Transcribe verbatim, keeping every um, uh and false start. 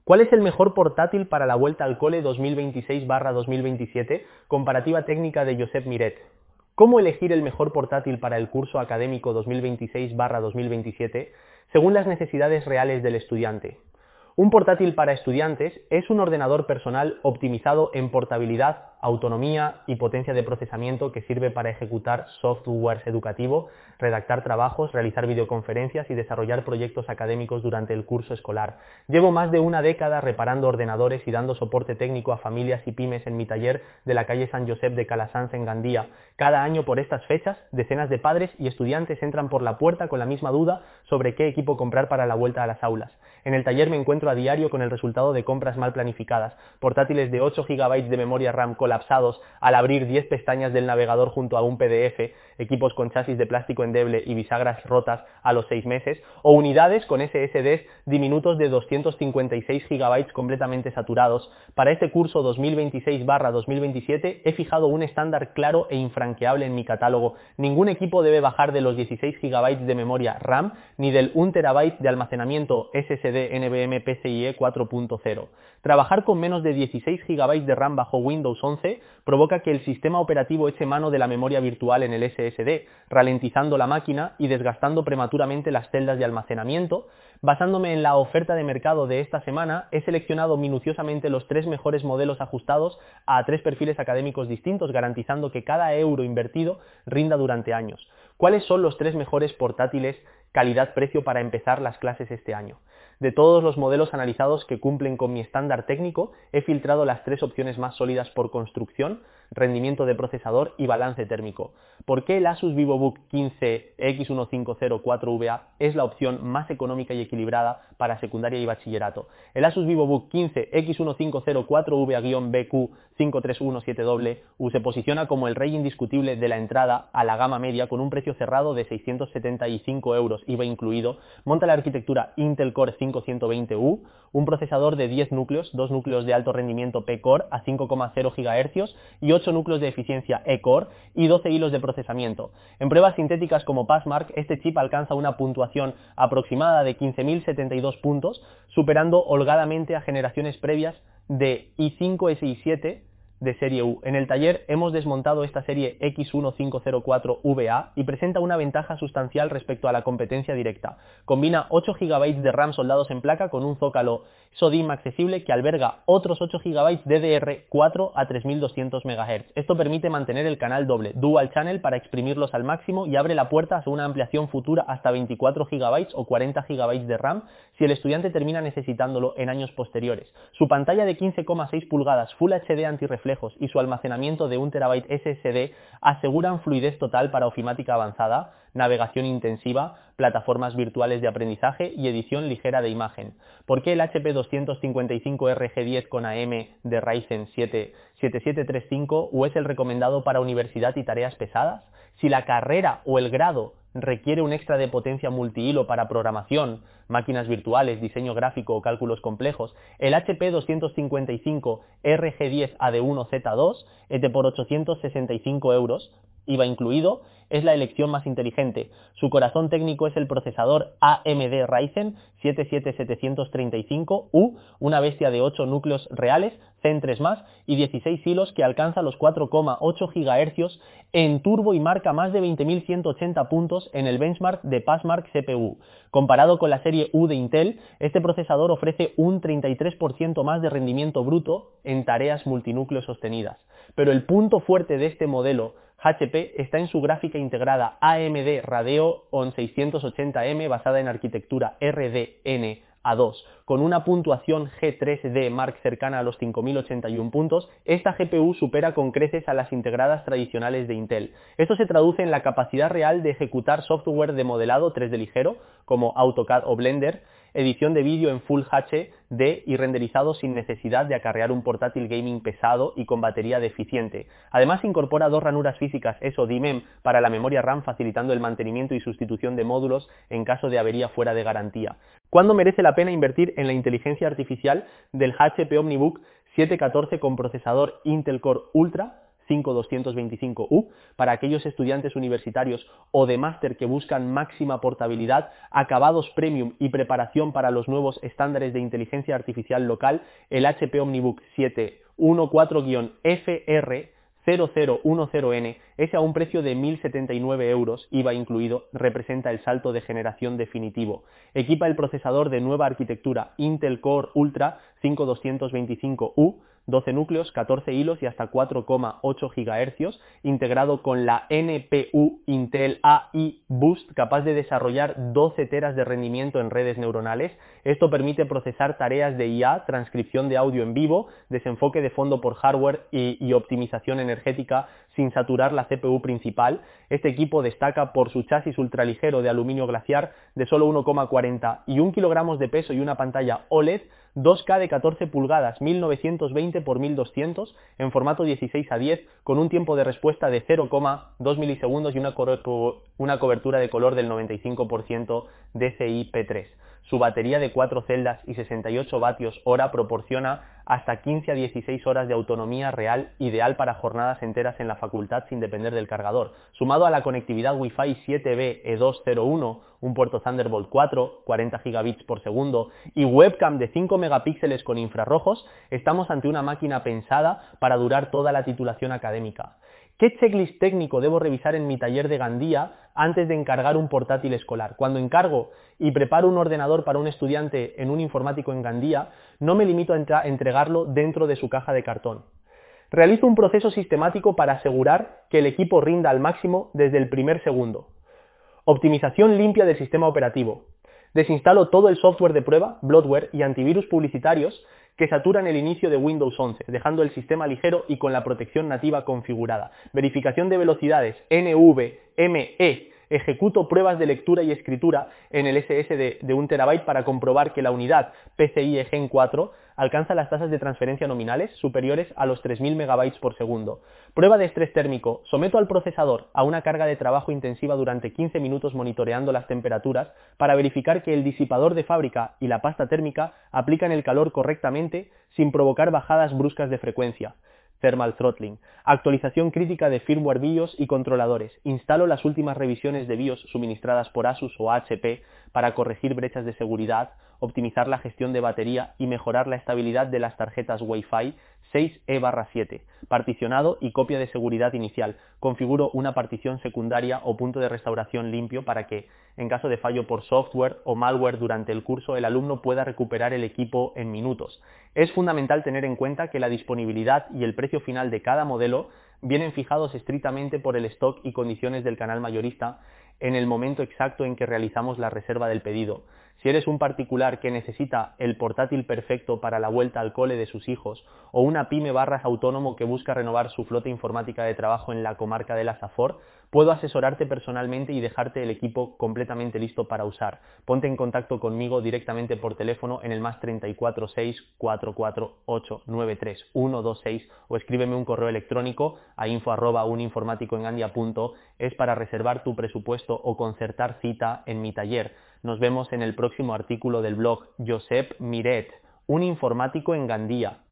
¿Cuál es el mejor portátil para la vuelta al cole dos mil veintiséis barra dos mil veintisiete? Comparativa técnica de Josep Miret. ¿Cómo elegir el mejor portátil para el curso académico dos mil veintiséis barra dos mil veintisiete? Según las necesidades reales del estudiante. Un portátil para estudiantes es un ordenador personal optimizado en portabilidad, autonomía y potencia de procesamiento que sirve para ejecutar software educativo, redactar trabajos, realizar videoconferencias y desarrollar proyectos académicos durante el curso escolar. Llevo más de una década reparando ordenadores y dando soporte técnico a familias y pymes en mi taller de la calle San Josep de Calassanç en Gandía. Cada año por estas fechas, decenas de padres y estudiantes entran por la puerta con la misma duda sobre qué equipo comprar para la vuelta a las aulas. En el taller me encuentro a diario con el resultado de compras mal planificadas, portátiles de ocho gigabytes de memoria RAM colapsados al abrir diez pestañas del navegador junto a un P D F, equipos con chasis de plástico endeble y bisagras rotas a los seis meses, o unidades con S S Ds diminutos de doscientos cincuenta y seis gigabytes completamente saturados. Para este curso dos mil veintiséis barra dos mil veintisiete he fijado un estándar claro e infranqueable en mi catálogo. Ningún equipo debe bajar de los dieciséis gigabytes de memoria RAM ni del un terabyte de almacenamiento S S D NVMe PCIe cuatro punto cero. Trabajar con menos de dieciséis gigabytes de RAM bajo Windows once provoca que el sistema operativo eche mano de la memoria virtual en el S S D, ralentizando la máquina y desgastando prematuramente las celdas de almacenamiento. Basándome en la oferta de mercado de esta semana, he seleccionado minuciosamente los tres mejores modelos ajustados a tres perfiles académicos distintos, garantizando que cada euro invertido rinda durante años. ¿Cuáles son los tres mejores portátiles calidad-precio para empezar las clases este año? De todos los modelos analizados que cumplen con mi estándar técnico, he filtrado las tres opciones más sólidas por construcción, rendimiento de procesador y balance térmico. ¿Por qué el Asus VivoBook quince X uno cinco cero cuatro V A es la opción más económica y equilibrada para secundaria y bachillerato? El Asus VivoBook quince X uno cinco cero cuatro V A-B Q cinco tres uno siete W se posiciona como el rey indiscutible de la entrada a la gama media con un precio cerrado de seiscientos setenta y cinco euros, I V A incluido. Monta la arquitectura Intel Core cinco ciento veinte U, un procesador de diez núcleos, dos núcleos de alto rendimiento P-Core a cinco coma cero gigahercios y ocho núcleos de eficiencia E-Core y doce hilos de procesamiento. En pruebas sintéticas como Passmark, este chip alcanza una puntuación aproximada de quince mil setenta y dos puntos, superando holgadamente a generaciones previas de i cinco S i siete de serie U. En el taller hemos desmontado esta serie X uno cinco cero cuatro V A y presenta una ventaja sustancial respecto a la competencia directa. Combina ocho gigabytes de RAM soldados en placa con un zócalo SODIMM accesible que alberga otros ocho gigabytes D D R cuatro a tres mil doscientos megahercios. Esto permite mantener el canal doble, Dual Channel, para exprimirlos al máximo y abre la puerta a una ampliación futura hasta veinticuatro gigabytes o cuarenta gigabytes de RAM si el estudiante termina necesitándolo en años posteriores. Su pantalla de quince coma seis pulgadas Full H D antirreflejo y su almacenamiento de un terabyte S S D aseguran fluidez total para ofimática avanzada, navegación intensiva, plataformas virtuales de aprendizaje y edición ligera de imagen. ¿Por qué el H P doscientos cincuenta y cinco R G diez con A M de Ryzen siete siete siete tres cinco o es el recomendado para universidad y tareas pesadas? Si la carrera o el grado requiere un extra de potencia multihilo para programación, máquinas virtuales, diseño gráfico o cálculos complejos, el H P doscientos cincuenta y cinco R G diez A D uno Z dos, E T por ochocientos sesenta y cinco euros, I V A incluido, es la elección más inteligente. Su corazón técnico es el procesador A M D Ryzen siete siete setecientos treinta y cinco U, una bestia de ocho núcleos reales, Zen tres más y dieciséis hilos que alcanza los cuatro coma ocho gigahercios en turbo y marca más de veinte mil ciento ochenta puntos en el benchmark de Passmark C P U. Comparado con la serie U de Intel, este procesador ofrece un treinta y tres por ciento más de rendimiento bruto en tareas multinúcleo sostenidas. Pero el punto fuerte de este modelo H P está en su gráfica integrada A M D Radeon seiscientos ochenta M basada en arquitectura R D N A dos. Con una puntuación G tres D Mark cercana a los cinco mil ochenta y uno puntos, esta G P U supera con creces a las integradas tradicionales de Intel. Esto se traduce en la capacidad real de ejecutar software de modelado tres D ligero, como AutoCAD o Blender, edición de vídeo en Full H D y renderizado sin necesidad de acarrear un portátil gaming pesado y con batería deficiente. Además incorpora dos ranuras físicas SO-DIMM para la memoria RAM, facilitando el mantenimiento y sustitución de módulos en caso de avería fuera de garantía. ¿Cuándo merece la pena invertir en la inteligencia artificial del H P OmniBook siete catorce con procesador Intel Core Ultra cinco doscientos veinticinco U para aquellos estudiantes universitarios o de máster que buscan máxima portabilidad, acabados premium y preparación para los nuevos estándares de inteligencia artificial local, el H P OmniBook siete catorce F R cero cero uno cero N, ese a un precio de mil setenta y nueve euros, I V A incluido, representa el salto de generación definitivo. Equipa el procesador de nueva arquitectura Intel Core Ultra cinco doscientos veinticinco U, doce núcleos, catorce hilos y hasta cuatro coma ocho gigahercios, integrado con la N P U Intel A I Boost, capaz de desarrollar doce teras de rendimiento en redes neuronales. Esto permite procesar tareas de I A, transcripción de audio en vivo, desenfoque de fondo por hardware y, y optimización energética sin saturar la C P U principal. Este equipo destaca por su chasis ultraligero de aluminio glaciar de solo uno coma cuarenta y un kilogramos de peso y una pantalla O L E D dos K de catorce pulgadas mil novecientos veinte por mil doscientos en formato dieciséis a diez con un tiempo de respuesta de cero coma dos milisegundos y una, co una cobertura de color del noventa y cinco por ciento D C I P tres. Su batería de cuatro celdas y sesenta y ocho vatios hora proporciona hasta quince a dieciséis horas de autonomía real, ideal para jornadas enteras en la facultad sin depender del cargador. Sumado a la conectividad Wi-Fi siete B E dos cero uno, un puerto Thunderbolt cuatro, cuarenta gigabits por segundo y webcam de cinco megapíxeles con infrarrojos, estamos ante una máquina pensada para durar toda la titulación académica. ¿Qué checklist técnico debo revisar en mi taller de Gandía antes de encargar un portátil escolar? Cuando encargo y preparo un ordenador para un estudiante en un informático en Gandía, no me limito a entregarlo dentro de su caja de cartón. Realizo un proceso sistemático para asegurar que el equipo rinda al máximo desde el primer segundo. Optimización limpia del sistema operativo. Desinstalo todo el software de prueba, bloatware y antivirus publicitarios que saturan el inicio de Windows once, dejando el sistema ligero y con la protección nativa configurada. Verificación de velocidades, N V M E. Ejecuto pruebas de lectura y escritura en el S S de, de un terabyte para comprobar que la unidad P C I Gen cuatro alcanza las tasas de transferencia nominales superiores a los tres mil megabytes por segundo. Prueba de estrés térmico. Someto al procesador a una carga de trabajo intensiva durante quince minutos monitoreando las temperaturas para verificar que el disipador de fábrica y la pasta térmica aplican el calor correctamente sin provocar bajadas bruscas de frecuencia. Thermal Throttling. Actualización crítica de firmware BIOS y controladores. Instalo las últimas revisiones de BIOS suministradas por Asus o H P para corregir brechas de seguridad, optimizar la gestión de batería y mejorar la estabilidad de las tarjetas Wi-Fi seis E barra siete. Particionado y copia de seguridad inicial. Configuro una partición secundaria o punto de restauración limpio para que, en caso de fallo por software o malware durante el curso, el alumno pueda recuperar el equipo en minutos. Es fundamental tener en cuenta que la disponibilidad y el precio final de cada modelo vienen fijados estrictamente por el stock y condiciones del canal mayorista en el momento exacto en que realizamos la reserva del pedido. Si eres un particular que necesita el portátil perfecto para la vuelta al cole de sus hijos o una pyme barras autónomo que busca renovar su flota informática de trabajo en la comarca de la Safor, puedo asesorarte personalmente y dejarte el equipo completamente listo para usar. Ponte en contacto conmigo directamente por teléfono en el más treinta y cuatro seis cuatro cuatro ocho nueve tres uno dos seis o escríbeme un correo electrónico a info arroba uninformaticoengandia punto es para reservar tu presupuesto o concertar cita en mi taller. Nos vemos en el próximo artículo del blog Josep Miret, un informático en Gandía.